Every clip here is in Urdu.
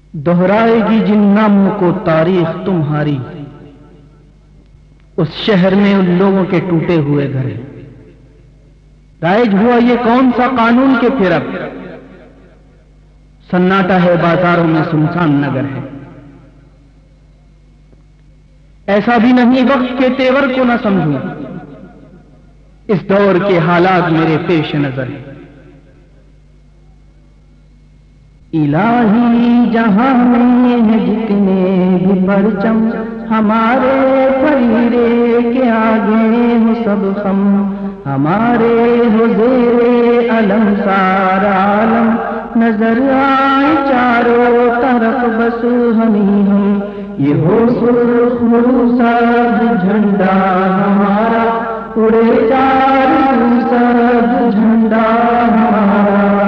दोहराए گی جن ناموں کو تاریخ تمہاری، اس شہر میں ان لوگوں کے ٹوٹے ہوئے گھر ہیں۔ رائج ہوا یہ کون سا قانون کے پھر اب سناٹا ہے بازاروں میں سنسان نگر ہے۔ ایسا بھی نہیں وقت کے تیور کو نہ سمجھوں، اس دور کے حالات میرے پیش نظر ہیں۔ الہی جہاں میں ہے جتنے بھی پرچم، ہمارے پریرے کے آگے ہو سب خم، ہمارے ہو زیر علم سارا عالم، نظر آئے چاروں طرف بس ہم ہی ہم، یہ ہو سرخ سبز جھنڈا ہمارا، اڑے چاروں سبز جھنڈا ہمارا،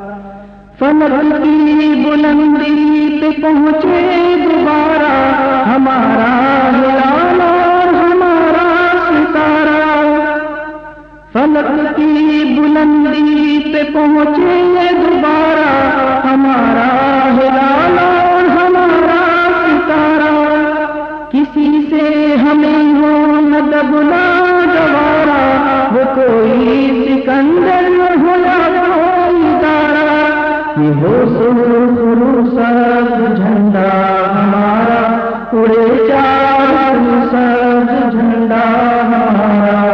فلک کی بلندی پہ پہنچے دوبارہ ہمارا ہلال اور ہمارا ستارہ، فلک کی بلندی پہ پہنچے دوبارہ ہمارا ہلال اور ہمارا ستارہ، کسی سے ہمیں ہو نہ دبنا گوارا، وہ کوئی سکندر ہو یا کوئی دارا، یہ ہو سرخ سبز جھنڈا ہمارا، اڑے چاروں سبز جھنڈا ہمارا،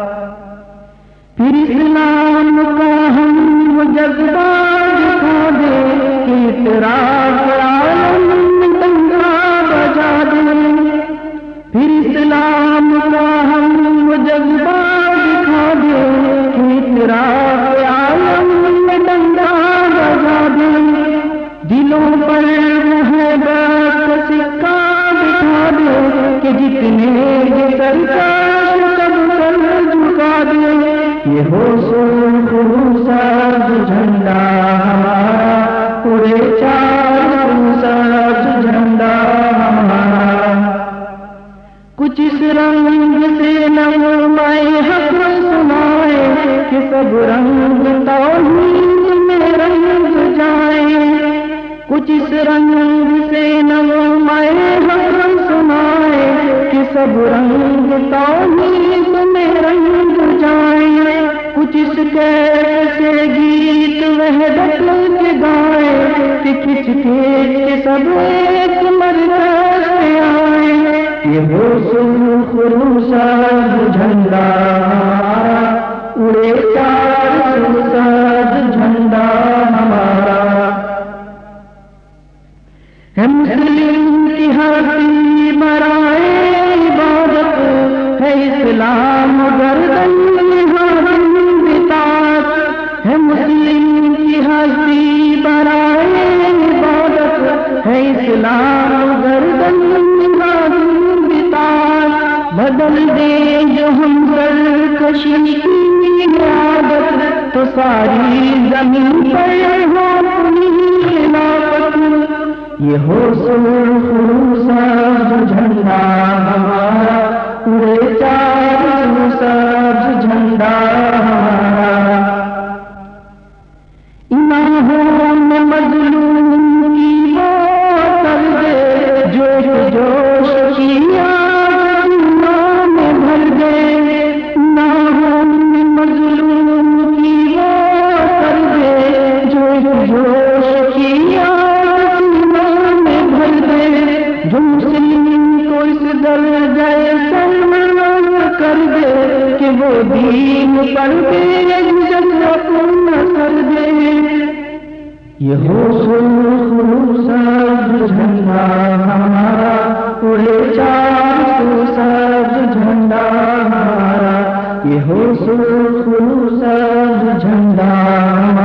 پھر اسلام کا ہم وہ جذبہ دکھا دے کہ اعتراف عالم میں ڈنگا بجا دے، پھر اسلام کا ہم وہ جذبہ دکھا دے کہ اعتراف عالم میں ڈنگا بجا دے، دلوں پر محبت کا سکہ بٹھا دے کہ جتنے بھی سرکش سب سر جھکا دے، یہ ہو سرخ سبز جھنڈا ہمارا، اڑے چاروں سبز جھنڈا ہمارا، کچھ اس رنگ سے نغمۂ حق سنائے کہ سب رنگ توحید میں رنگ جائے، کچھ اس رنگ سے نغمۂ حق سنائے کہ سب رنگ توحید میں رنگ جائے، کچھ اس کیسے گیت وحدت کے گائے کہ کھچ کے سب ایک مرکز پہ آئے، یہ ہو سرخ سبز جھنڈا ہمارا، اڑے چاروں سبز جھنڈا ہمارا، ہے مسلم کی ہستی برائے عبادت، ہے اسلام گردن بطاعت، ہے مسلم کی ہستی برائے عبادت، ہے اسلام گردن بطاعت، بدل دے جو ہم سرکشی کی عادت، تو ساری زمین پر ہو اپنی خلافت، یہ ہو سرخ سبز جھنڈا ہمارا، اڑے چاروں سبز جھنڈا ہمارا، الہوں میں مظلوم کی وہ طرز جوش جوش کی آگ میں بھر گئے، الہوں میں مظلوم کی وہ طرز جوش جوش کی آگ میں بھر گئے، جو مسلم کو اس درجہ سلمان کر دے کہ وہ دین پر بے عزت نہ کر دے، یہ ہو سرخ سبز جھنڈا ہمارا، اڑے چاروں سبز جھنڈا ہمارا، یہ ہو سرخ سبز جھنڈا